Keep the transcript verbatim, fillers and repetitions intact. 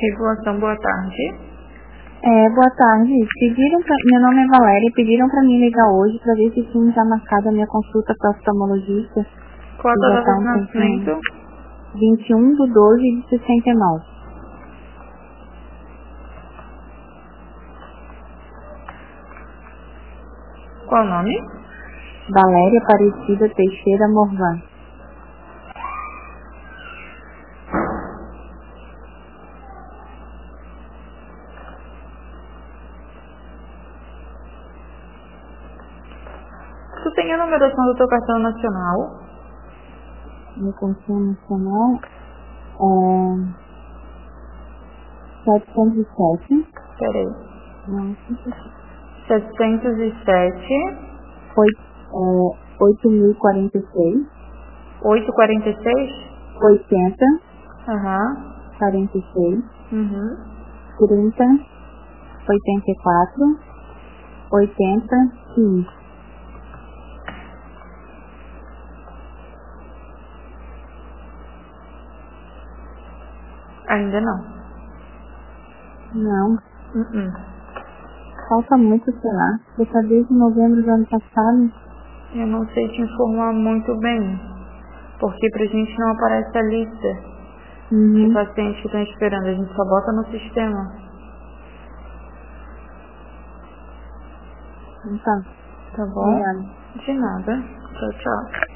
Regulação, boa tarde. É, boa tarde. Pediram pra, meu nome é Valéria e pediram para mim ligar hoje para ver se tinha já marcado a minha consulta para oftalmologista. Qual a Que sua já data tá de um tempinho. nascimento? vinte e um de doze de sessenta e nove. Qual o nome? Valéria Aparecida Teixeira Morvan. Tu tem a numeração do teu cartão nacional? Meu cartão nacional é setecentos e sete. Peraí. Não, setecentos e sete. oito mil e quarenta e seis. oito quarenta e seis? oitenta. Aham. quarenta e seis. Uhum. trinta. oitenta e quatro. oitenta e um. Ainda não. Não, Uhum. falta muito, sei lá. Eu tá desde novembro do ano passado. Eu não sei te informar muito bem, porque pra gente não aparece a lista de Uhum. pacientes que estão esperando, a gente só bota no sistema. Então, Tá bom? obrigada. De nada. Tchau, tchau.